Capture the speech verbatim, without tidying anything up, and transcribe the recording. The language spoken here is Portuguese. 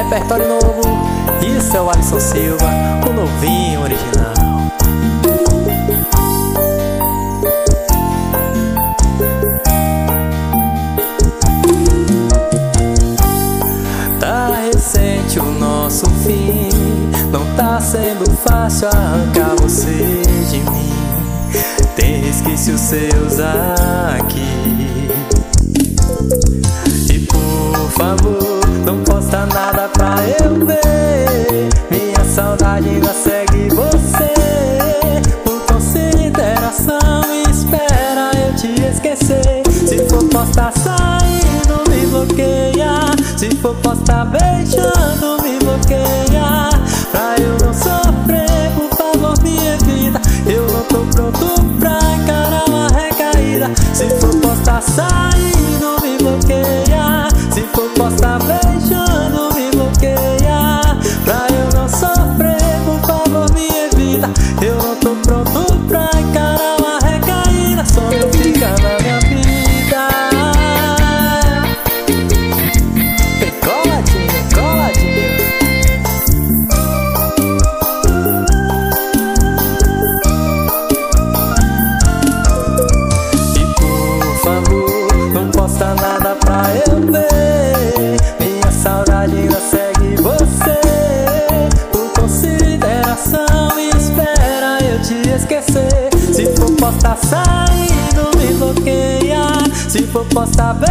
repertório novo. Isso é o Alisson Silva, o novinho original. Tá recente o nosso fim, não tá sendo fácil arrancar você de mim. Tem resquícios seus aqui. E por favor, não posta nada pra eu ver. Minha saudade ainda segue você. Por consideração, espera eu te esquecer. Se for postar saindo, me bloqueia. Se for postar beijando, me bloqueia. Pra eu não sofrer, por favor me evita. Eu não tô pronto pra encarar uma recaída. Se for postar saindo, me bloqueia. Se for postar beijando, me bloqueia. Pra eu não sofrer, por favor me evita. Eu não tô pronto pra encarar uma recaída. Só não fica na minha vida. Coladinho, coladinho. E por favor, não posta nada pra eu ver. Minha saudade ainda segue você. Por consideração, espera eu te esquecer. Se for postar saindo, me bloqueia. Se for postar